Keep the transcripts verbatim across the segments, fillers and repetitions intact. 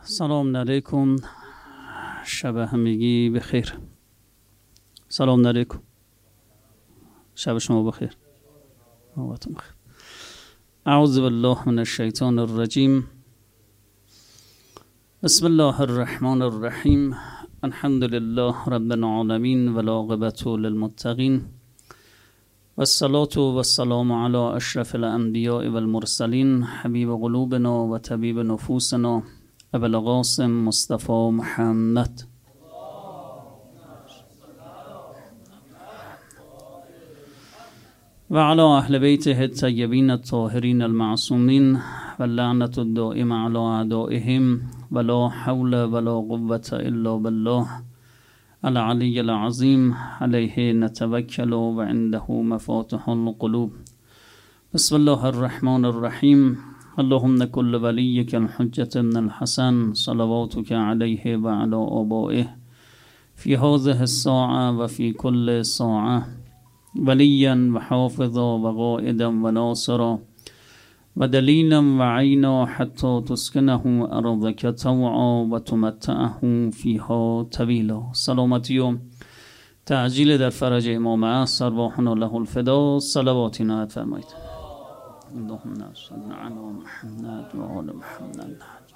سلام علیکم، شب همگی بخیر. سلام علیکم، شب شما بخیر. وقتتون بخیر. اعوذ بالله من الشیطان الرجیم. بسم الله الرحمن الرحیم. الحمد لله رب العالمین والعاقبة للمتقین والصلاة والسلام علی اشرف الانبیاء والمرسلین حبیب قلوبنا و طبیب نفوسنا ابو القاسم مصطفی محمد. و علی اهل بیته الطیبین الطاهرین المعصومین و لعنت الدائم علی اعدائهم ولا حول ولا قوة الا بالله العلی العظیم علیه نتوکل و عنده مفاتح القلوب. بسم الله الرحمن الرحیم. اللهم كل وليك الحجة ابن الحسن صلواتك عليه وعلى آبائه في هذه الساعة وفي كل ساعة وليا وحافظا وقائدا وناصرا ودليلا وعينا حتى تسكنه أرضك طوعا وتمتعه فيها طويلا. سلامتی و تعجیل در فرج امام عصر ارواحنا له الفدا. صلوات عنایت فرمایید. اللهم صل علی محمد و آل محمد.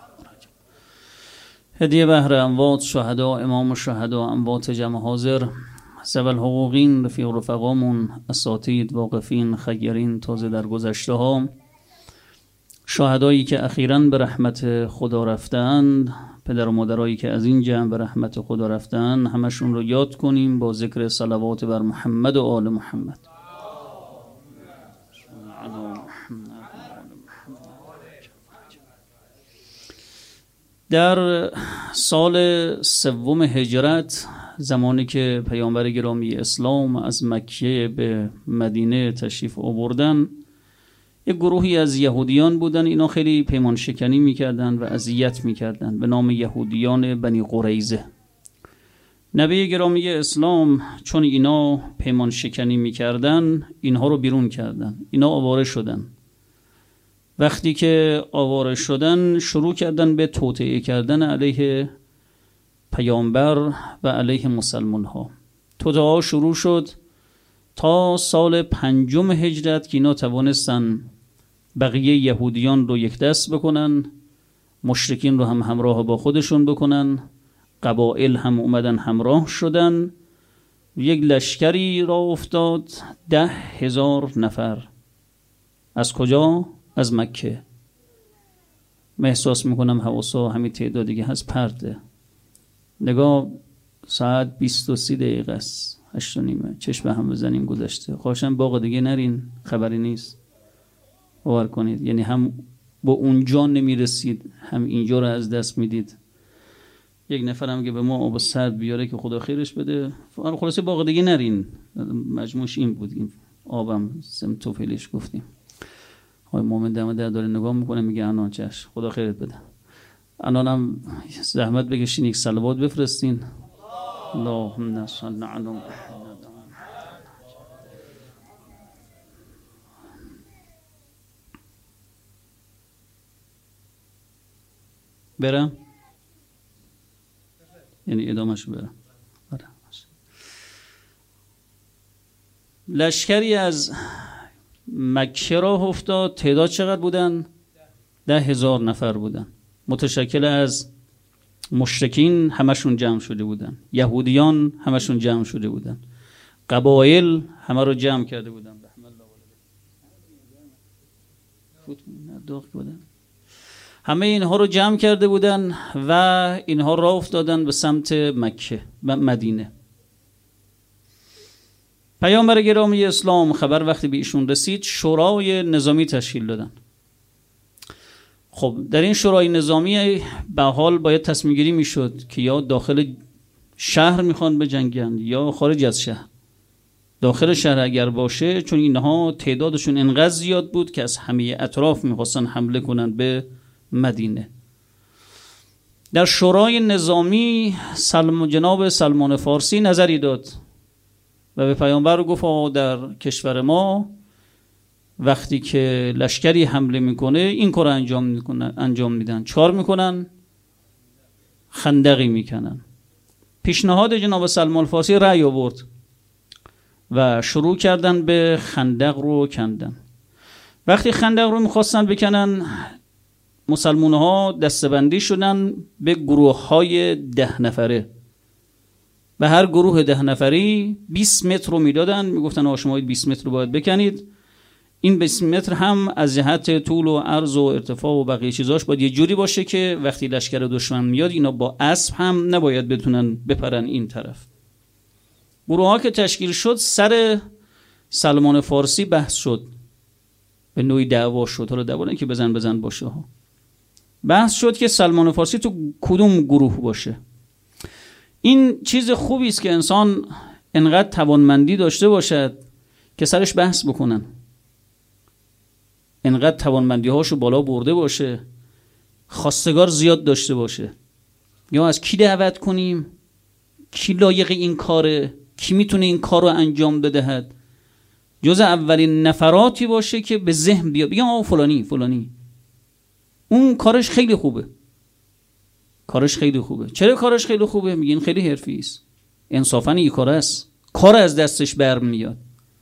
هدیه بهر اموات شهدا، امام شهدا، اموات جمع حاضر، ذوی الحقوقین، رفیق رفقامون، اساتید، واقفین، خیرین، تازه در گذشته ها، شهدایی که اخیراً به رحمت خدا رفتند، پدر و مادرایی که از این جمع به رحمت خدا رفتند، همشون رو یاد کنیم با ذکر صلوات بر محمد و آل محمد. در سال سوم هجرت، زمانی که پیامبر گرامی اسلام از مکه به مدینه تشریف آوردن، یک گروهی از یهودیان بودن. اینا خیلی پیمان شکنی میکردن و اذیت میکردن به نام یهودیان بنی قریظه. نبی گرامی اسلام چون اینا پیمان شکنی میکردن، اینها رو بیرون کردن. اینا آواره شدن. وقتی که آواره شدن، شروع کردن به توطئه کردن علیه پیامبر و علیه مسلمان ها. توطئه ها شروع شد تا سال پنجم هجرت که اینا توانستن بقیه یهودیان رو یک دست بکنن، مشرکین رو هم همراه با خودشون بکنن، قبایل هم اومدن همراه شدن. یک لشکری را افتاد، ده هزار نفر. از کجا؟ از مکه. من احساس میکنم حواسا همین تعداد دیگه هست پرده. نگاه ساعت بیست و سی دقیقه است، هشت و نیمه. چشم هم بزنیم گذشته. خواهشم باغ دیگه نرین، خبری نیست. باور کنید، یعنی هم با اونجا نمیرسید، هم اینجا رو از دست میدید. یک نفرم که به ما آب سرد بیاره که خدا خیرش بده. خلاصه باغ دیگه نرین. مجموعش این بود. این آبم سم توفیلش گفتیم. آقای مومن دم در داره نگاه میکنه، میگه انان چش، خدا خیرت بده. انانم زحمت بکشین یک صلوات بفرستین. اللهم صل علی محمد. برم یعنی ادامهشو برم. برم. لشکری از مکه را افتاد. تعداد چقدر بودن؟ ده هزار نفر بودن، متشکل از مشرکین همشون جمع شده بودن، یهودیان همشون جمع شده بودن، قبایل همه رو جمع کرده بودن. همه اینها رو جمع کرده بودن و اینها را افتادن به سمت مکه و مدینه. پیامبر گرامی اسلام خبر وقتی به ایشون رسید، شورای نظامی تشکیل دادن. خب در این شورای نظامی به حال باید تصمیم گیری میشد که یا داخل شهر میخوان بجنگن یا خارج از شهر. داخل شهر اگر باشه، چون اینها تعدادشون انقدر زیاد بود که از همه اطراف میخواستن حمله کنن به مدینه. در شورای نظامی سلم جناب سلمان فارسی نظری داد و به پیامبر گفت در کشور ما وقتی که لشکری حمله میکنه این کار انجام میکنن انجام میدن. چکار میکنن؟ خندقی میکنن. پیشنهاد جناب سلمان الفارسی رأی آورد و شروع کردن به خندق رو کندن. وقتی خندق رو میخواستن بکنن، مسلمان ها دستبندی شدن به گروه های ده نفره و هر گروه ده نفری بیست متر رو میدادن، میگفتن آقا شما بیست متر رو باید بکنید. این بیست متر هم از جهت طول و عرض و ارتفاع و بقیه چیزاش باید یه جوری باشه که وقتی لشکر دشمن میاد اینا با اسب هم نباید بتونن بپرن این طرف. گروه ها که تشکیل شد، سر سلمان فارسی بحث شد، به نوعی دعوا شد. حالا دعوا نه که بزن بزن باشه ها، بحث شد که سلمان فارسی تو کدوم گروه باشه. این چیز خوبی است که انسان انقدر توانمندی داشته باشد که سرش بحث بکنن، انقدر توانمندی هاشو بالا برده باشه، خواستگار زیاد داشته باشه. یا از کی دعوت کنیم، کی لایق این کاره، کی میتونه این کار رو انجام بدهد، جز اولین نفراتی باشه که به ذهن بیاد بگم آقا فلانی فلانی اون کارش خیلی خوبه، کارش خیلی خوبه. چرا کارش خیلی خوبه؟ میگین خیلی حرفی است، انصافا این کار است، کار از دستش برمیاد.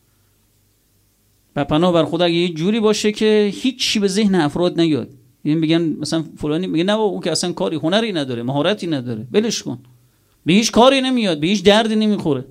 و پناه بر خدا اگه یه جوری باشه که هیچی به ذهن افراد نیاد، یعنی میگن مثلا فلانی، میگه نه اون که اصلا کاری هنری نداره، مهارتی نداره، ولش کن، به هیچ کاری نمیاد، به هیچ دردی نمیخوره.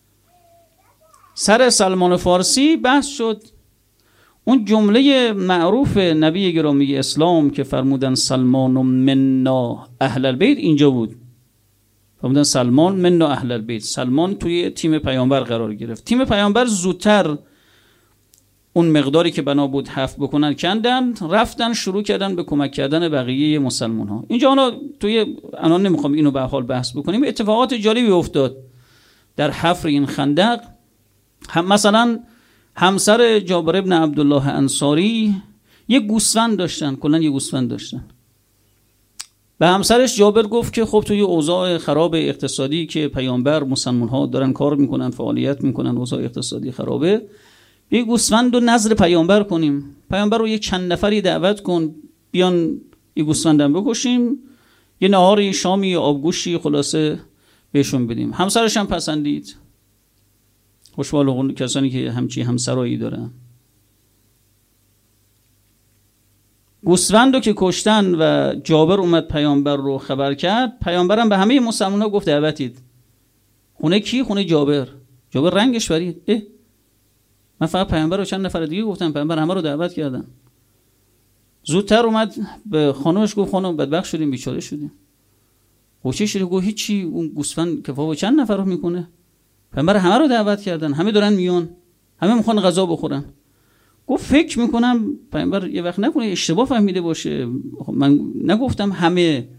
سر سلمان فارسی بحث شد. اون جمله معروف نبی گرامی اسلام که فرمودن سلمان منا اهل البیت اینجا بود. فرمودن سلمان منا اهل البیت. سلمان توی تیم پیامبر قرار گرفت. تیم پیامبر زودتر اون مقداری که بنا بود حفظ بکنن کندن، رفتن شروع کردن به کمک کردن بقیه مسلمان ها. اینجا انا توی الان نمیخوام اینو به حال بحث بکنیم. اتفاقات جالبی افتاد در حفر این خندق. هم مثلا همسر جابر ابن عبدالله انصاری یه گوسفند داشتن، کلا یه گوسفند داشتن. به همسرش جابر گفت که خب توی اوضاع خراب اقتصادی که پیامبر مسلمان ها دارن کار میکنن، فعالیت میکنن، اوضاع اقتصادی خرابه، یه گوسفند رو نظر پیامبر کنیم، پیامبر رو یه چند نفری دعوت کن بیان یه گوسفندم بکشیم، یه نهاری شامی آبگوشی خلاصه بهشون بدیم. همسرش هم پسندید. خوشحال کسانی که همچی همسرایی دارن. گوسفند رو که کشتن و جابر اومد پیامبر رو خبر کرد، پیامبرم به همه مسلمان ها گفت دعوتید. خونه کی؟ خونه جابر. جابر رنگش برید. اه من فقط پیامبر رو چند نفر دیگه گفتم، پیامبر همه رو دعوت کردن. زودتر اومد به خانومش گفت خانم بدبخت شدیم، بیچاره شدیم. گوشه شده گفت هیچی، اون گوسفند کفایت چند نفر رو میکنه؟ پیامبر همه رو دعوت کردن، همه دارن میان، همه میخوان غذا بخورن. گفت فکر میکنم پیامبر یه وقت نکنه اشتباه فهمیده باشه، من نگفتم همه.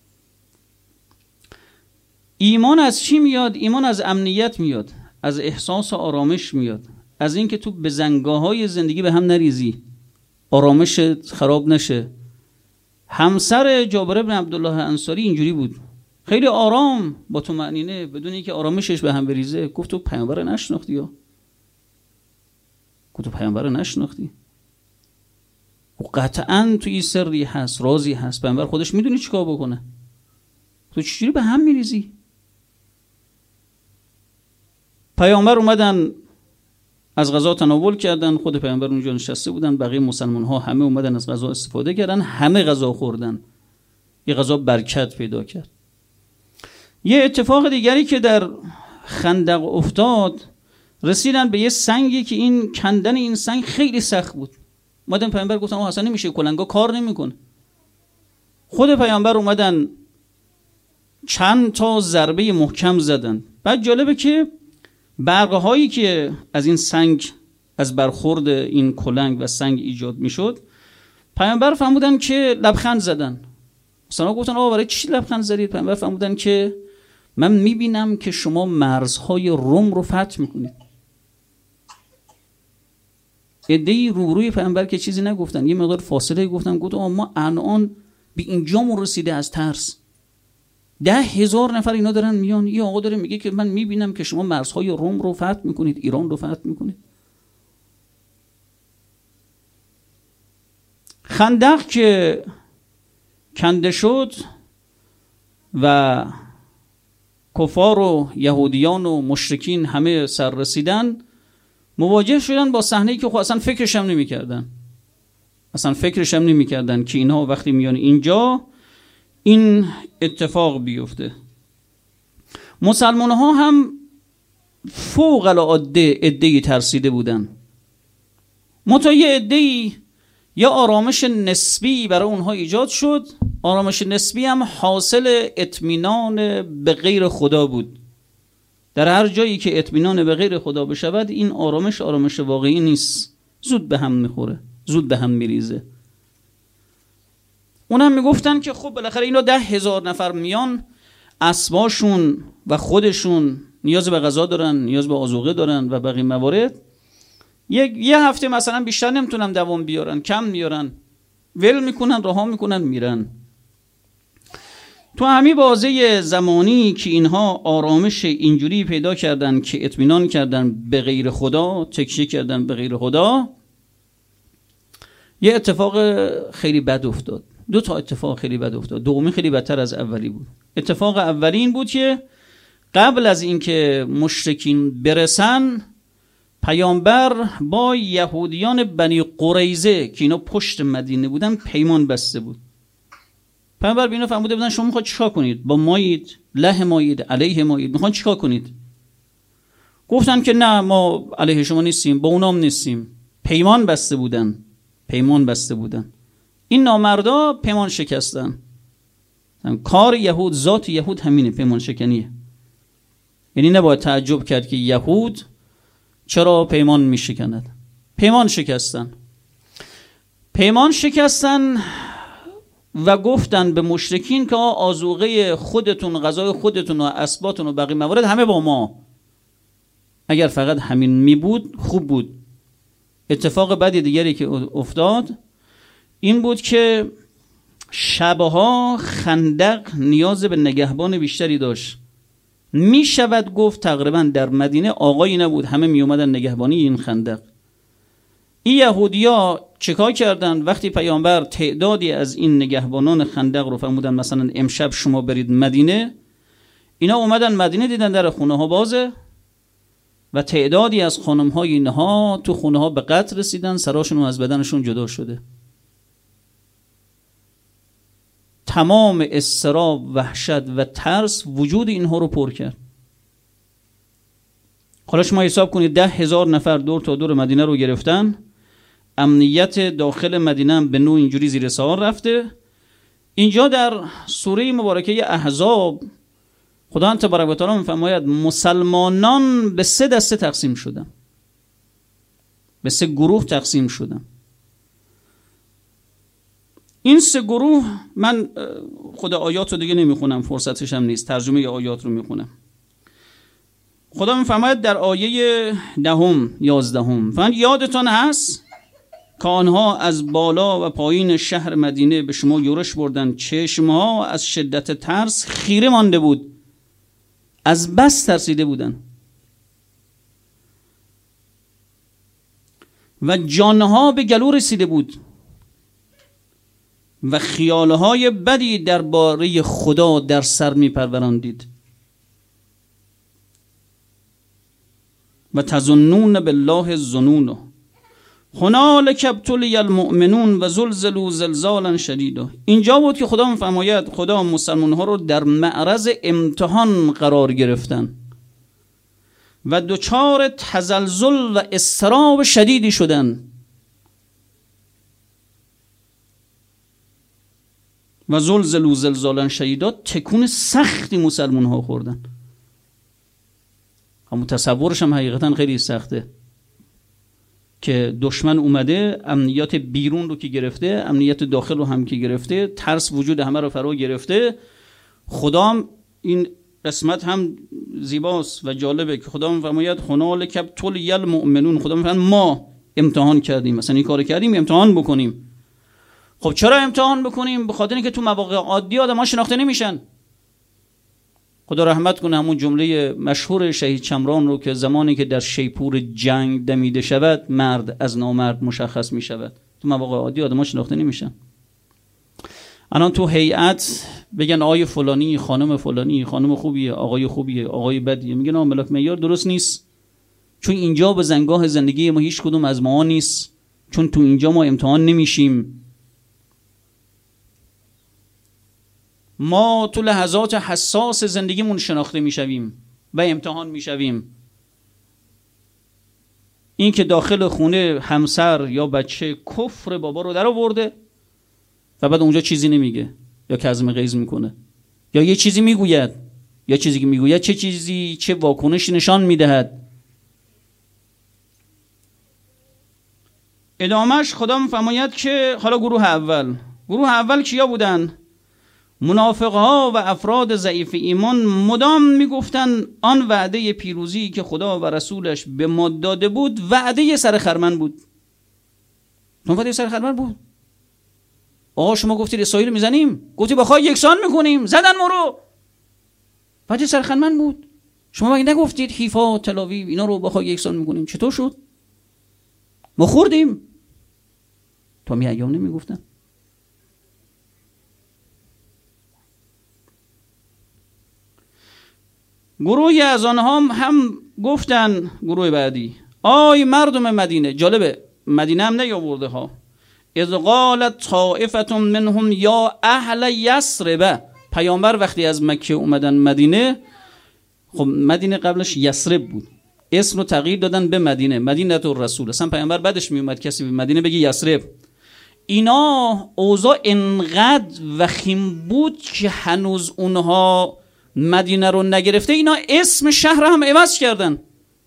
ایمان از چی میاد؟ ایمان از امنیت میاد، از احساس آرامش میاد، از اینکه تو به زنگاه‌های زندگی به هم نریزی، آرامش خراب نشه. همسر جابر بن عبدالله انصاری اینجوری بود، خیلی آرام با تو معنینه، بدون اینکه آرامشش به هم بریزه. گفت تو پیامبر نشناختی یا؟ گفت تو پیامبر نشناختی؟ و قطعاً توی سری هست، رازی هست، پیامبر خودش میدونی چیکار بکنه، تو چجوری به هم میریزی؟ پیامبر اومدن از غذا تناول کردن، خود پیامبر اونجا نشسته بودن، بقیه مسلمان ها همه اومدن از غذا استفاده کردن، همه غذا خوردن. یه غذا برکت پیدا کرد. یه اتفاق دیگری که در خندق افتاد، رسیدن به یه سنگی که این کندن این سنگ خیلی سخت بود. اومدن پیامبر گفتن اصلا نمیشه، کلنگا کار نمیکنه. خود پیامبر اومدن چند تا ضربه محکم زدن. بعد جالبه که برقه هایی که از این سنگ، از برخورد این کلنگ و سنگ ایجاد میشد، پیامبر فهمودن که لبخند زدن. مثلا گفتن آقا برای چی لبخند زدید؟ پیامبر فهمودن که من میبینم که شما مرزهای روم رو فتح میکنید. عده‌ای روبروی پیامبر که چیزی نگفتن، یه مقدار فاصله گفتن، گفت آقا ما الان به اینجامون رسیده از ترس، ده هزار نفر اینا دارن میان، یه آقا داره میگه که من میبینم که شما مرزهای روم رو فتح میکنید، ایران رو فتح میکنید. خندق که کنده شد و کفار و یهودیان و مشرکین همه سر رسیدن، مواجه شدن با صحنه‌ای که خب اصلا فکرش هم نمی‌کردن. اصلا فکرش هم نمی‌کردن که اینها وقتی میان اینجا این اتفاق بیفته. مسلمان‌ها هم فوق العاده عده‌ای ترسیده بودن. منتها یه عده‌ای یا آرامش نسبی برای اونها ایجاد شد. آرامش نسبی هم حاصل اطمینان به غیر خدا بود. در هر جایی که اطمینان به غیر خدا بشود، این آرامش آرامش واقعی نیست، زود به هم میخوره، زود به هم میریزه. اونم میگفتن که خب بالاخره اینا ده هزار نفر میان، اسباشون و خودشون نیاز به غذا دارن، نیاز به آذوقه دارن و بقیه موارد. یک یه هفته مثلا بیشتر نمیتونن دوام بیارن، کم میارن، ول میکنن، رها میکنن، میرن. تو همین بازه زمانی که اینها آرامش اینجوری پیدا کردن که اطمینان کردن به غیر خدا، تکیه کردن به غیر خدا، یه اتفاق خیلی بد افتاد. دو تا اتفاق خیلی بد افتاد. دومی خیلی بدتر از اولی بود. اتفاق اولی این بود که قبل از اینکه مشرکین برسن، پیامبر با یهودیان بنی قریظه که اینا پشت مدینه بودن پیمان بسته بود. پیامبر بینا فرموده بودن شما میخواید چیکار کنید؟ با مایید، له مایید، علیه مایید، میخواید چیکار کنید؟ گفتن که نه، ما علیه شما نیستیم، با اونام نیستیم. پیمان بسته بودن. پیمان بسته بودن. این نامردا پیمان شکستن. کار یهود، ذات یهود همینه، پیمان شکنیه. یعنی نباید تعجب کرد که یهود چرا پیمان میشکند. پیمان شکستن. پیمان شکستن و گفتن به مشرکین که آذوقه خودتون، غذای خودتون و اسباتون و بقیه موارد همه با ما. اگر فقط همین می بود خوب بود. اتفاق بدی دیگری که افتاد این بود که شبها خندق نیاز به نگهبان بیشتری داشت. می شود گفت تقریبا در مدینه آقایی نبود، همه می اومدن نگهبانی این خندق. این یهودیا چیکار کردن؟ وقتی پیامبر تعدادی از این نگهبانان خندق رو فرمودن مثلا امشب شما برید مدینه، اینا اومدن مدینه، دیدن در خونه ها بازه و تعدادی از خانم های اینها تو خونه ها به قتل رسیدن، سراشون از بدنشون جدا شده. تمام اضطراب، وحشت و ترس وجود اینها رو پر کرد. حالا شما حساب کنید ده هزار نفر دور تا دور مدینه رو گرفتن، امنیت داخل مدینه هم به نوع اینجوری زیر سوال رفته. اینجا در سوره مبارکه احزاب خدا تبارک و تعالی میفرماید مسلمانان به سه دسته تقسیم شدن، به سه گروه تقسیم شدن. این سه گروه، من خدا آیات رو دیگه نمیخونم، فرصتش هم نیست، ترجمه آیات رو میخونم. خدا میفرماید در آیه دهم یازدهم، فقط یادتان هست که آنها از بالا و پایین شهر مدینه به شما یورش بردن، چشمها از شدت ترس خیره مانده بود، از بس ترسیده بودن و جانها به گلو رسیده بود و خیالهای بدی درباره خدا در سر می پروراندید و تظنون بالله الظنون هنالک ابتلی المؤمنون و زلزلوا زلزالا شدیدا. اینجا بود که خدا میفرماید خدا مسلمان ها رو در معرض امتحان قرار گرفتن و دچار تزلزل و اضطراب شدیدی شدن و زلزلوا زلزالا شدیدا، تکون سختی مسلمان ها خوردن. اما تصورش هم حقیقتا خیلی سخته که دشمن اومده، امنیت بیرون رو که گرفته، امنیت داخل رو هم که گرفته، ترس وجود همه رو فرا گرفته. خدا هم این قسمت هم زیباست و جالبه که خدا میفرماید هنالک ابتلی المؤمنون، خدا میفرماید ما امتحان کردیم، مثلا این کارو کردیم امتحان بکنیم. خب چرا امتحان بکنیم؟ به خاطر اینکه تو مواقع عادی آدم‌ها شناخته نمیشن. خدا رحمت کنه همون جمله مشهور شهید شمران رو که زمانی که در شیپور جنگ دمیده شود مرد از نامرد مشخص می شود. تو مواقع عادی آدم‌ها شناخته نمیشن. الان تو هیئت بگن آقای فلانی، خانم فلانی، خانم خوبیه، آقای خوبیه، آقای بدیه، میگن آقا ملاک معیار درست نیست، چون اینجا به زنگاه زندگی ما هیچ کدوم از ما نیست، چون تو اینجا ما امتحان نمیشیم. ما تو لحظات حساس زندگیمون شناخته میشویم و امتحان میشویم. این که داخل خونه همسر یا بچه کفر بابا رو در آورده و بعد اونجا چیزی نمیگه یا کظم غیظ میکنه یا یه چیزی میگوید، یا چیزی که میگوید چه چیزی، چه واکنشی نشان میدهد. ادامهش خدا میفرماید که حالا گروه اول، گروه اول کیا بودن؟ منافقها و افراد ضعیف ایمان مدام میگفتن آن وعده پیروزی که خدا و رسولش به ما داده بود وعده سر خرمن بود. اون وعده سر خرمن بود. آقا شما گفتید اسرائیل میزنیم، گفتی بخواه یکسان میکنیم، زدن ما رو. وعده سر خرمن بود. شما مگه نگفتید حیفا، تل آویو اینا رو بخواه یکسان میکنیم؟ چطور شد؟ ما خوردیم. تا می ایام نمیگفتن. گروهی از آنها هم گفتن، گروه بعدی، آی مردم مدینه، جالبه مدینه هم نیاورده ها، اذ قالت طائفة منهم یا اهل یثرب. پیامبر وقتی از مکه اومدن مدینه، خب مدینه قبلش یثرب بود، اسم رو تغییر دادن به مدینه، مدینه الرسول. اصلا پیامبر بعدش می اومد کسی به مدینه بگه یثرب. اینا اوضاع انقدر وخیم بود که هنوز اونها مدینه رو نگرفته، اینا اسم شهر هم عوض کردن.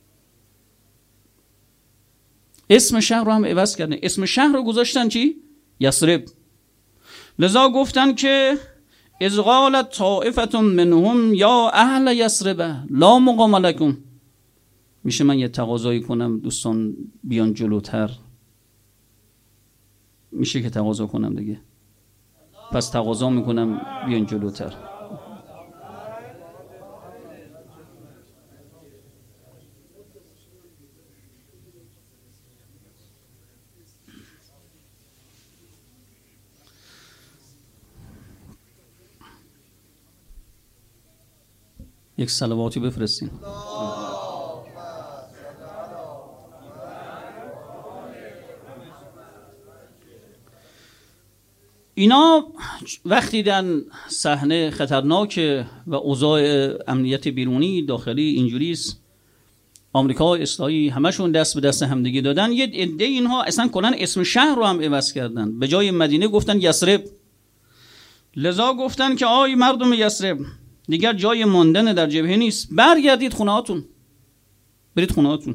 اسم شهر رو هم عوض کردن. اسم شهر رو گذاشتن چی؟ یثرب. لذا گفتن که اذ قالت طائفة منهم یا اهل یثرب لا مقام لکم. میشه من یه تقاضایی کنم دوستان بیان جلوتر؟ میشه که تقاضا کنم دیگه؟ پس تقاضا میکنم بیان جلوتر. یک صلواتی بفرستین. اینا وقتی دیدن صحنه خطرناک و اوضاع امنیت بیرونی داخلی اینجوریست، آمریکا اصلاحی همشون دست به دست همدیگه دادن، یه عده اینها اصلا کلا اسم شهر رو هم عوض کردن، به جای مدینه گفتن یثرب. لذا گفتن که آی مردم یثرب، دیگر جای ماندن در جبهه نیست، برگردید خونه هاتون، برید خونه هاتون.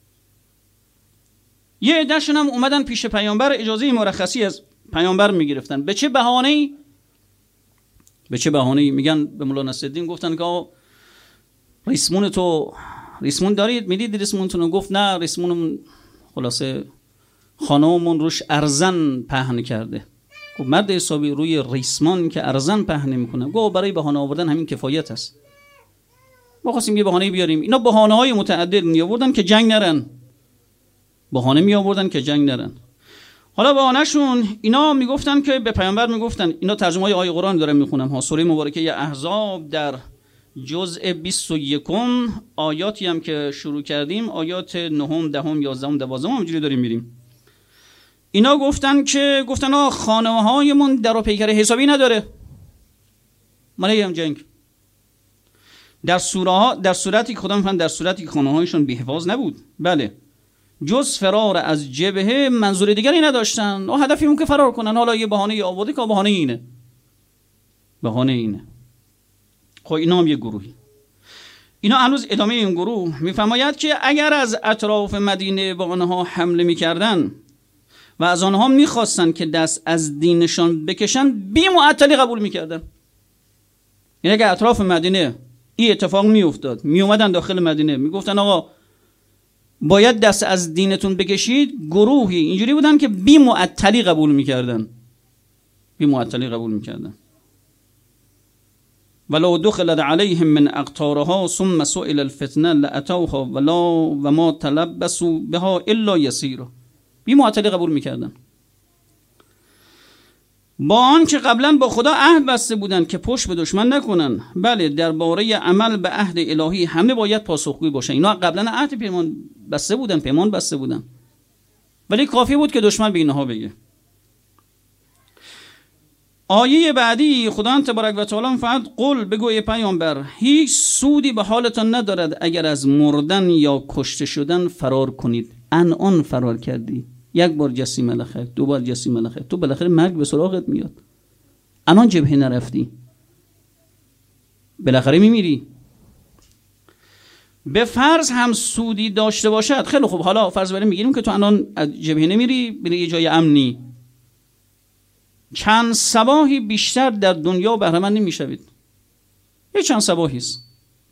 یه عدهشون هم اومدن پیش پیامبر، اجازه مرخصی از پیامبر میگرفتن. به چه بهانه‌ای؟ به چه بهانه‌ای؟ میگن به مولانا نصرالدین گفتن که ریسمون تو ریسمون دارید، میدید ریسمونتون رو؟ گفت نه، ریسمونمون خلاصه خانممون روش ارزن پهن کرده. گفت مرد حسابی روی ریسمان که ارزن پهن میکنه. گفت برای بهانه آوردن همین کفایت است. ما خواستیم یه بهانه بیاریم. اینا بهانه‌های متعدد می آوردن که جنگ نرن. بهانه می آوردن که جنگ نرن. حالا بهانه‌شون اینا میگفتن که به پیامبر میگفتن، اینا ترجمه های آیه قرآن دارم میخونم ها، سوره مبارکه احزاب در جزء بیست و یک آیاتی هم که شروع کردیم، آیات نهم، دهم، یازدهم، دوازدهم همینجوری داریم میریم. اینا گفتن که گفتن آ خانه‌هایمون در و پیکر حسابی نداره، ما نگیم جنگ. در سوره ها، در صورتی که خدا میفهمن در صورتی که خانه‌هایشون بی‌حفاظ نبود، بله، جز فرار از جبهه منظور دیگری نداشتن و هدفی اون که فرار کنن. حالا یه بهانه آورده که بهانه اینه، بهانه اینه. خب اینا هم یه گروهی. اینا هنوز ادامه این گروه میفرماید که اگر از اطراف مدینه به آنها حمله میکردن و از آنها میخواستن که دست از دینشان بکشن، بی معطلی قبول میکردن. یعنی اگر اطراف مدینه این اتفاق میافتاد، میومدن داخل مدینه میگفتن آقا باید دست از دینتون بکشید، گروهی اینجوری بودن که بی معطلی قبول میکردن، بی معطلی قبول میکردن. ولو دخلت علیهم من اقطارها ثم سئل الفتنه لاتوها ولا وما تلبسوا بها الا یسیرا. بی معطلی قبول میکردن. با آن که قبلا با خدا عهد بسته بودند که پشت به دشمن نکنن. بله، درباره عمل به عهد الهی همه باید پاسخگوی باشن. اینا قبلا عهد پیمان بسته بودن، پیمان بسته بودن، ولی کافی بود که دشمن به اینها بگه. آیه بعدی خداوند تبارک و تعالی فقط قل بگو ای پیامبر هیچ سودی به حالتان ندارد اگر از مردن یا کشته شدن فرار کنید. انعام فرار کردی، یک بار جسیم لخه، دو بار جسیم لخه، تو بالاخره مرگ به سراغت میاد. الان جبهه نرفتی، بالاخره میمیری. به فرض هم سودی داشته باشد، خیلی خوب، حالا فرض بریم میگیریم که تو الان از جبهه نمیری، بری یه جای امنی، چند صباحی بیشتر در دنیا بهره مند نمیشوید. یه چند صباحی است.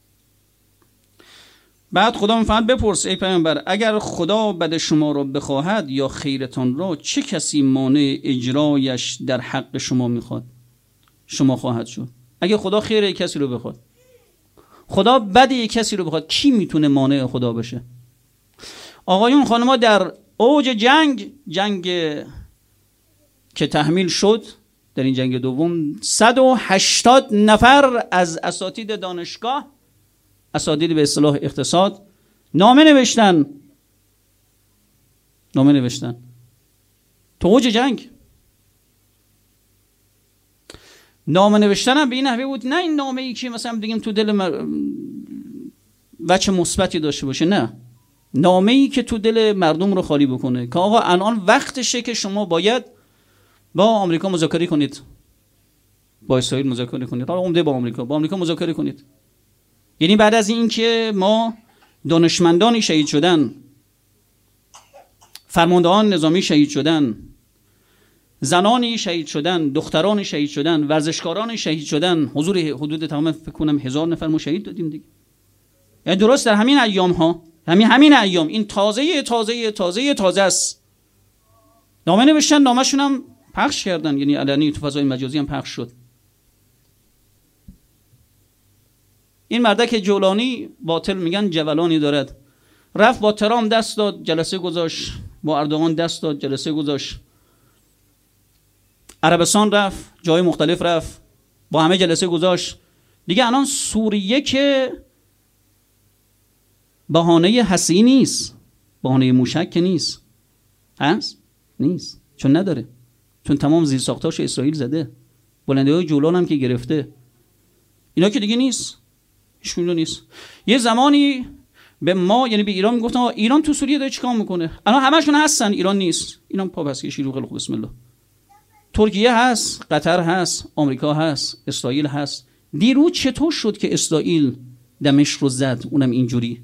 بعد خدا میفرماید بپرس ای پیامبر اگر خدا بد شما را بخواهد یا خیرتان را، چه کسی مانع اجرایش در حق شما میخواد؟ شما خواهد شد. اگه خدا خیر یک کسی رو بخواد، خدا بد یک کسی رو بخواد، کی میتونه مانع خدا بشه؟ آقایون خانم‌ها، در اوج جنگ جنگ که تحمیل شد، در این جنگ دوم صد و هشتاد نفر از اساتید دانشگاه، اساتید به اصطلاح اقتصاد، نامه نوشتن نامه نوشتن تو اوج جنگ. نامه نوشتن هم به این نحوه بود، نه این نامه ای که مثلا بگیم تو دل مر... وجه مثبتی داشته باشه، نه، نامه ای که تو دل مردم رو خالی بکنه که آقا الان وقتشه که شما باید با آمریکا مذاکره کنید، با اسرائیل مذاکره کنید، حالا عمده با آمریکا با آمریکا مذاکره کنید. یعنی بعد از این که ما دانشمندانی شهید شدن، فرماندهان نظامی شهید شدن، زنانی شهید شدن، دختران شهید شدن، ورزشکاران شهید شدن، حضور حدود تمام فکر کنم هزار نفر ما شهید دادیم دیگه. یعنی درست در همین ایام ها، همین همین ایام، این تازه تازه تازه تازه است. نامه نوشتن، نامه‌شون هم پخش کردن، یعنی علنی تو فضای مجازی هم پخش شد. این مردک جولانی، باطل میگن جولانی دارد، رفت با ترام دست داد، جلسه گذاشت، با اردوغان دست داد، جلسه گذاشت، عربستان رفت، جای مختلف رفت، با همه جلسه گذاشت. دیگه الان سوریه که بهانه هستی نیست، بهانه موشک که نیست، هست؟ نیست، چون نداره، چون تمام زیر ساختاش اسرائیل زده، بلندی های جولان هم که گرفته، اینا که دیگه نیست، هیچ کدوم نیست. یه زمانی به ما، یعنی به ایران میگفتن ایران تو سوریه داره چیکار میکنه؟ الان همشون هستن، ایران نیست. اینا پا بس کشی رو خیلی خوب، بسم الله. ترکیه هست، قطر هست، آمریکا هست، اسرائیل هست. دیروز چطور شد که اسرائیل دمشق رو زد؟ اونم اینجوری.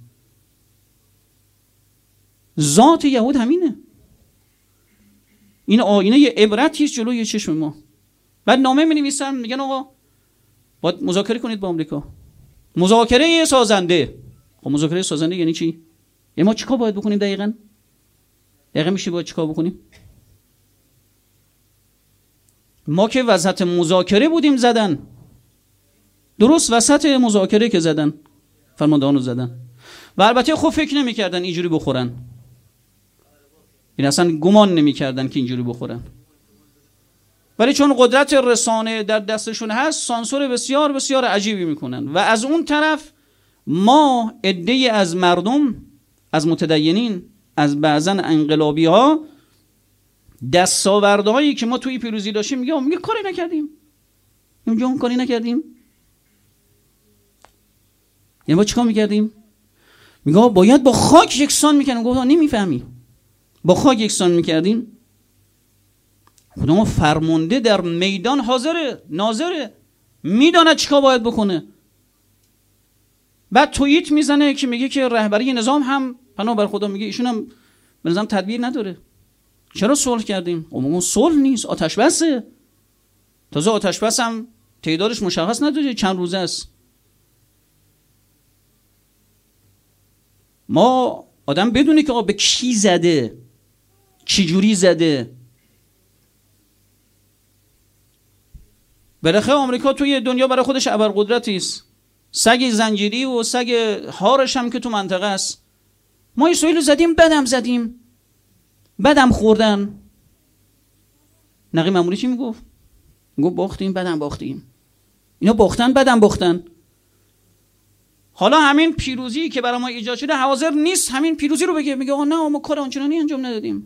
ذات یهود همینه. این آینه عبرتی است جلوی چشم ما. بعد نامه می‌نویسن میگن آقا باید مذاکره کنید با آمریکا. مذاکره سازنده. خب مذاکره سازنده یعنی چی؟ یعنی ما چیکار باید بکنیم دقیقاً؟ دقیقاً میشه باید چیکار بکنیم؟ ما که وسط مذاکره بودیم زدن. درست وسط مذاکره که زدن. فرماندهان رو زدن. و البته خب فکر نمی‌کردن اینجوری بخورن. این اصلا گمان نمی‌کردن که اینجوری بخورن. ولی چون قدرت رسانه در دستشون هست، سانسور بسیار بسیار عجیبی میکنن. و از اون طرف ما عده‌ای از مردم، از متدینین، از بعضا انقلابی ها، دستاوردهایی که ما توی پیروزی داشتیم میگه میگه کاری نکردیم. اینجا اون کاری نکردیم. یعنی ما چیکار میکردیم؟ میگه باید با خاک یکسان میکنیم. گفتم نمیفهمی. با خاک یکسان میکردیم. خدا فرمانده در میدان حاضره، ناظره، میداند چیکار باید بکنه. بعد توییت میزنه که میگه که رهبری نظام هم پناه بر خدا، میگه ایشون هم به نظام تدبیر نداره. چرا صلح کردیم؟ اون صلح نیست، آتش بسه. تازه آتش بس هم تعدادش مشخص نداره، چند روزه است. ما آدم بدونه که آقا به کی زده، چی جوری زده. بالاخره آمریکا توی دنیا برای خودش ابرقدرتی است. سگ زنجیری و سگ هارش هم که تو منطقه است. ما اسرائیل زدیم، بدم زدیم، بدم خوردن. نقی ماموری چی میگفت؟ گفت باختیم بعدم باختیم. اینا باختن بعدم باختن. حالا همین پیروزی که برای ما ایجاد شده حاضر نیست همین پیروزی رو بگه، میگه آقا نه ما کار آنچنانی انجام ندادیم.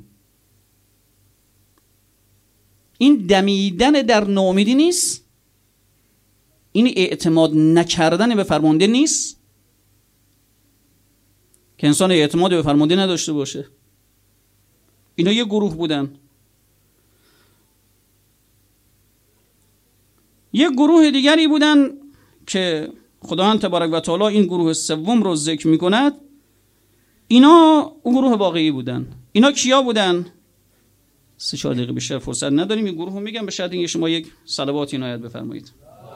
این دمیدن در ناامیدی نیست، این اعتماد نکردن به فرمانده نیست که انسان اعتماد به فرمانده نداشته باشه. اینا یه گروه بودن. یه گروه دیگری بودن که خداوند تبارک و تعالی این گروه سوم رو ذکر میکند. اینا اون گروه واقعی بودن. اینا کیا بودن؟ سه چهار دقیقه بیشتر فرصت نداریم این گروه رو میگم، به شرط اینکه شما یک صلوات عنایت بفرمایید.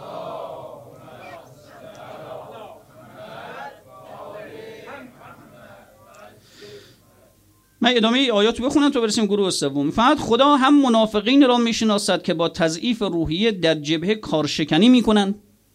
من ادامه آیات بخونم تا برسیم گروه سوم. فقط خدا هم منافقین را میشناسد که با تضعیف روحیه در جبهه کارشکنی میکنن.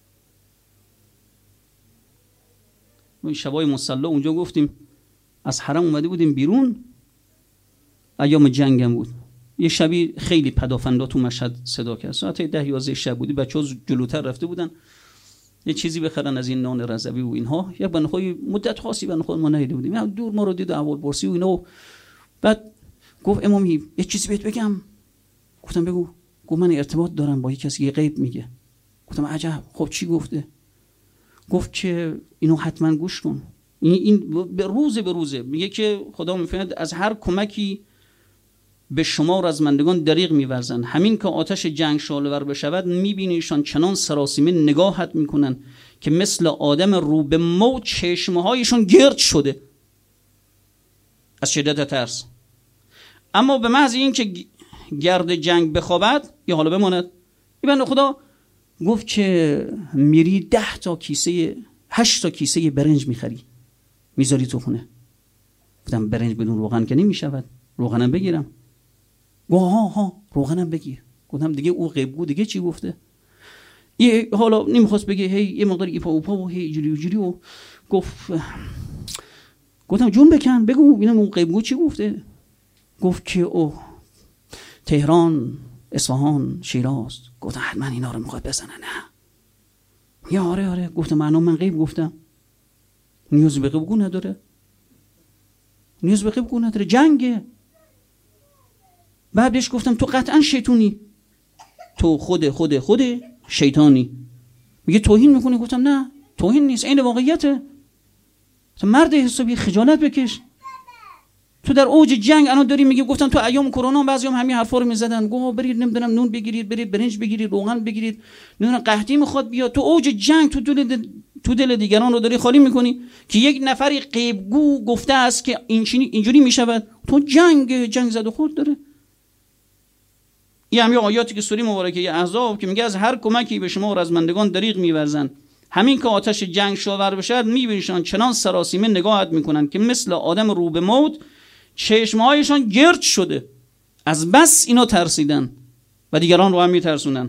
ما شبای مصلا اونجا گفتیم از حرم اومده بودیم بیرون، ایام جنگم بود. یه شبی خیلی پدافندا تو مشهد صدا کرد، ساعت ده یازده شب بودی، بچه‌ها جلوتر رفته بودن یه چیزی بخرن از این نان رضوی و اینها. یک بنخوی مدت خاصی بنخوی ما ندیده بودیم، دور ما رو دید اول پرسی و اینا. بعد گفت امامی یه چیزی بهت بگم. گفتم بگو. گفت من ارتباط دارم با یک کسی یه غیب میگه. گفتم عجب، خب چی گفته؟ گفت که اینو حتما گوش کن. این این به روزه به روزه میگه که خدا میفرماید از هر کمکی به شما رزمندگان دریغ میورزن، همین که آتش جنگ شعله‌ور بشود میبینیشان چنان سراسیمه نگاهت میکنن که مثل آدم رو به موت چشمهایشون گرد شده از شدت ترس. اما به محض این که گرد جنگ بخوابد یا حالا بماند، این بنده خدا گفت که میری ده تا کیسه هشت تا کیسه برنج میخری میذاری تو خونه. گفتم برنج بدون روغن که نمیشود، روغنم بگیرم. گفت ها ها روغنم بگیر. گفتم دیگه او غیبگو دیگه چی گفته؟ یه حالا نمیخواست بگه هی یه مقدار ایپا اوپا و هی جوری و جوری و گفت گفتم جون بکن بگو اینم اون غیبگو چی گفته؟ گفت که او تهران، اصفهان، شیراز. گفتم حتما اینا رو میخواد بزنه. نه یا آره آره. گفتم معنا من غیب گفتم، نیاز به غیبگو نداره، نیاز به غیبگو نداره، جنگه. بعدش گفتم تو قطعا شیطونی، تو خود خود خود شیطانی. میگه توهین میکنی. گفتم نه توهین نیست، این واقعیته. تو مرد حسابی خجالت بکش. تو در اوج جنگ الان داری میگی. گفتم تو ایام کرونا بعضیام همین حرفا رو میزدن، گفت برید نمیدونم نون بگیرید، برید برنج بگیرید، روغن بگیرید، نمیدونم قحطی میخواد بیاد. تو اوج جنگ تو دل تو دل دیگران رو داری خالی میکنی که یک نفری غیبگو گفته است که اینجوری اینجوری میشود. تو جنگ جنگ زد و خورد داره. این همین آیاتی که سوره مبارکه احزاب که میگه از هر کمکی به شما رزمندگان دریغ میورزن، همین که آتش جنگ شعله‌ور بشد میبینیشان چنان سراسیمه نگاهت میکنن که مثل آدم رو به موت چشمهایشان گرد شده. از بس اینا ترسیدن و دیگران رو هم میترسونن.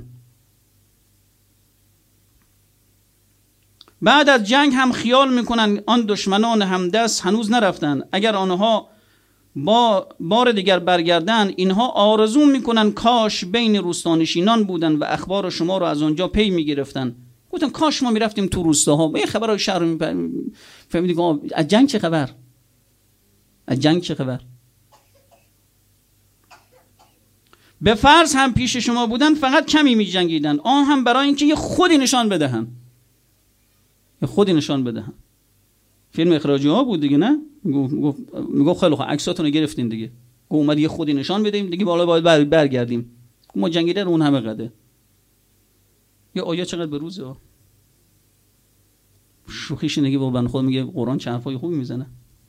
بعد از جنگ هم خیال میکنن آن دشمنان همدست هنوز نرفتن، اگر آنها با بار دیگر برگردن اینها آرزو میکنن کاش بین روستانشینان بودن و اخبار شما رو از آنجا پی میگرفتن. گفتم کاش ما میرفتیم تو روستاها با این خبرهای شهر رو میفهمیدیم از جنگ چه خبر، از جنگ چه خبر. به فرض هم پیش شما بودن فقط کمی می جنگیدن، آن هم برای اینکه یه خودی نشان بدهن، یه خودی نشان بدهن. فیلم اخراجی ها بود دیگه، نه میگفت میگفت خیلی خوب عکساتون رو گرفتین دیگه، گفت اومد یه خودی نشان بدیم دیگه، بالا باید بر برگردیم. ما جنگیده رو اون همه قده. یه آیه چقدر به روزه ها. شوخیش نگه با بنده خود میگه قرآن چه حرفای خوبی میزنه.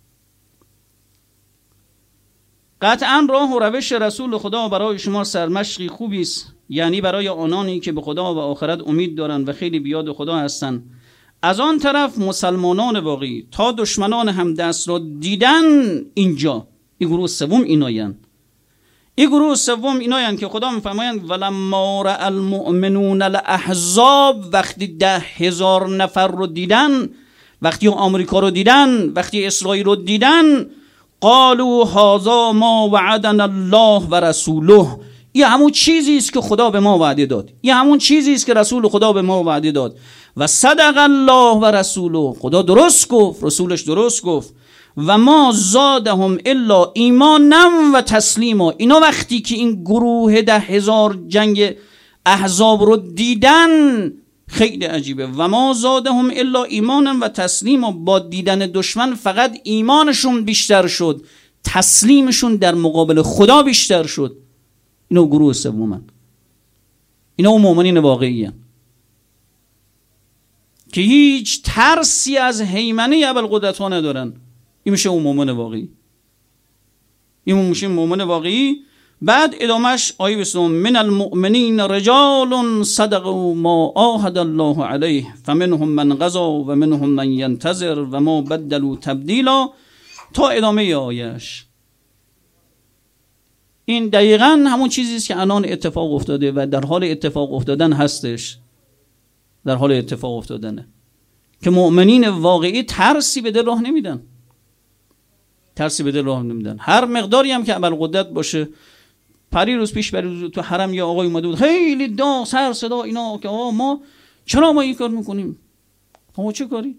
قطعا راه و روش رسول خدا برای شما سرمشقی خوبی است، یعنی برای آنانی که به خدا و آخرت امید دارند و خیلی بیاد خدا هستند. از آن طرف مسلمانان واقعی تا دشمنان هم دست را دیدن اینجا، این گروه سوم ایناین این گروه سوم ایناین که خدا میفرمایند ولما رأى المؤمنون الاحزاب، وقتی ده هزار نفر رو دیدن، وقتی آمریکا رو دیدن، وقتی اسرائیل رو دیدن، قالوا هذا ما وعدنا الله و رسوله، این همون چیزی است که خدا به ما وعده داد، این همون چیزی است که رسول خدا به ما وعده داد. و صدق الله و رسوله، خدا درست گفت، رسولش درست گفت. و ما زادهم الا ایمانا و تسلیما. اینا وقتی که این گروه ده هزار جنگ احزاب رو دیدن خیلی عجیبه. و ما زادهم الا ایمانا و تسلیما، با دیدن دشمن فقط ایمانشون بیشتر شد، تسلیمشون در مقابل خدا بیشتر شد. اینا گروه سومن، اینا اون مؤمنین واقعی هستند که هیچ ترسی از هیمنه ابوالقدرت ها ندارن. این میشه اون مؤمن واقعی، این میشه مؤمن واقعی. بعد ادامش آیه بیستم: من المؤمنین رجال صدقوا ما عاهد الله علیه فمنهم من قضا و منهم من ینتظر و ما بدلوا تبدیلا، تا ادامه آیهش. این دقیقاً همون چیزی است که الان اتفاق افتاده و در حال اتفاق افتادن هستش، در حال اتفاق افتادنه که مؤمنین واقعی ترسی به دل راه نمیدن، ترسی به دل راه نمیدن. هر مقداری هم که ابوالقدرت باشه، پری روز پیش بری تو حرم یا آقای اومده بود خیلی داغ سر صدا اینا که آقا ما چرا ما این کار میکنیم؟ ما چه کاری؟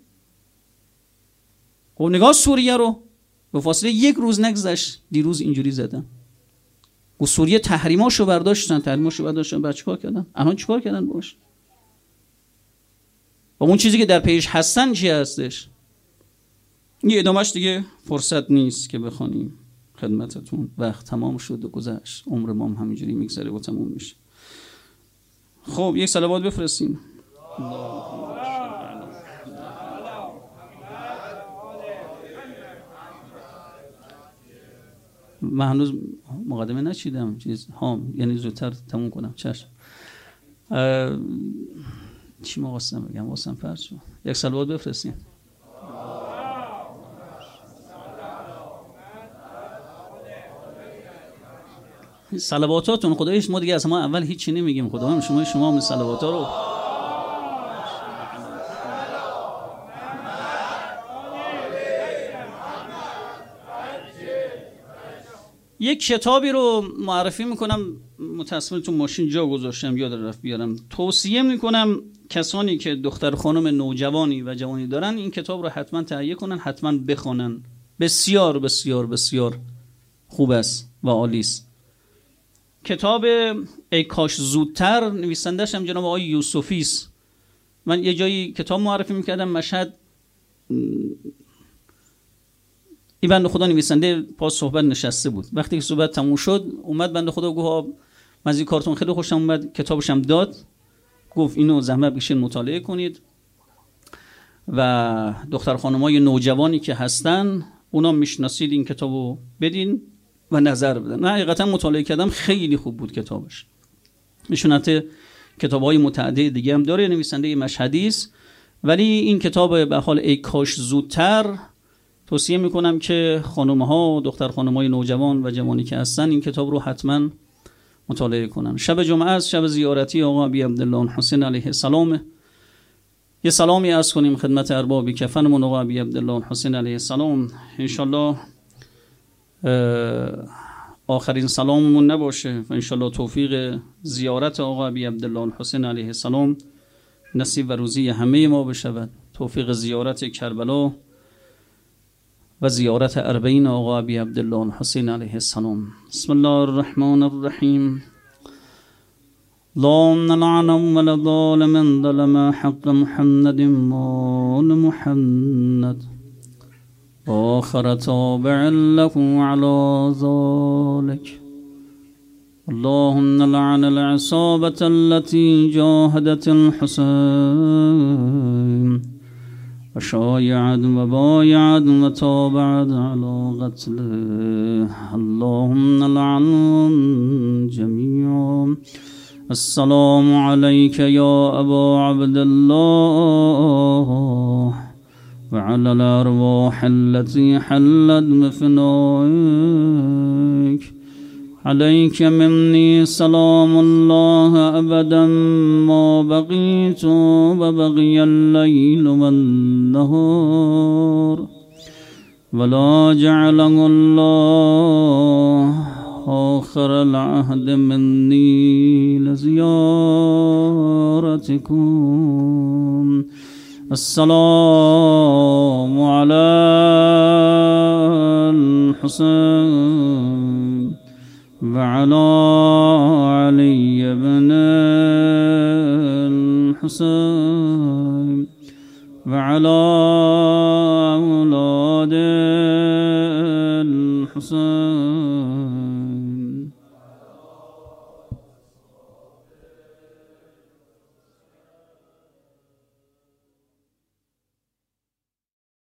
خب نگاه سوریه رو، به فاصله یک روز نگذشت دیروز اینجوری زدن. و سوریه تحریماشو برداشتن، تحریماشو برداشتن، بعد چیکار کردن؟ الان چیکار کردن باش؟ و اون چیزی که در پیش هستن چی هستش؟ این ادامهش دیگه فرصت نیست که بخونیم خدمتتون، وقت تمام شد و گذشت، عمر ما هم همینجوری میگذره و تموم میشه. خب یک صلوات بفرستیم. من هنوز مقدمه نچیدم چیز ها، یعنی زودتر تموم کنم. چشم. چی مقاصدم بگم؟ واسم فرض شد. یک صلوات بفرستیم. صلواتاتون خدایش ما دیگه از ما اول هیچی نمیگیم، خدا هم شما شما هم صلواتا رو. یک کتابی رو معرفی میکنم، متاسفانه تو ماشین جا گذاشتم یاد رفت بیارم. توصیه میکنم کسانی که دختر خانم نوجوانی و جوانی دارن این کتاب رو حتما تهیه کنن، حتما بخونن. بسیار بسیار بسیار خوب است و عالی است. کتاب ای کاش زودتر، نویسندش هم جناب آقای یوسفی است. من یه جایی کتاب معرفی میکردم مشهد، این بنده خدا نویسنده پاس صحبت نشسته بود. وقتی که صحبت تموم شد اومد بنده خدا گفت من از این کارتون خیلی خوشم اومد، کتابش هم داد، گفت اینو زحمت بکشید مطالعه کنید و دختر خانمای نوجوانی که هستن اونا میشناسید این کتابو بدین و نظر بدن. من حقیقتا مطالعه کردم، خیلی خوب بود کتابش. نشونت کتاب‌های متعدد دیگه هم داره، نویسنده مشهدی است، ولی این کتاب به حال ای کاش زودتر توصیه میکنم که خانم‌ها، دختر خانم‌های نوجوان و جوانی که هستن این کتاب رو حتما مطالعه کنن. شب جمعه است، شب زیارتی آقا ابی عبدالله حسین علیه السلام. یه سلامی عرض کنیم خدمت ارباب کفنمون آقا ابی عبدالله حسین علیه السلام. انشالله آخرین سلاممون نباشه و انشالله توفیق زیارت آقا ابی عبدالله حسین علیه السلام نصیب و روزی همه ما بشود. توفیق زیارت کربلا و زیارت اربعین آقا ابی عبدالله حسین علیه السلام. بسم الله الرحمن الرحیم. لا نلعن ولا ظالم ظلم حق محمد مال محمد آخر تابع له على ذلك. اللهم لعن العصابة التي جاهدت الحسين وشايعت وبايعت وتابعت على قتله. اللهم لعنهم جميعا. السلام عليك يا أبا عبد الله وعلى الأرواح التي حلت بفنائك. عليك مني سلام الله أبدا ما بقيت وبقي الليل والنهار ولا جعله الله آخر العهد مني لزيارتكم. السلام على الحسين وعلى علي بن الحسين وعلى أولاد الحسين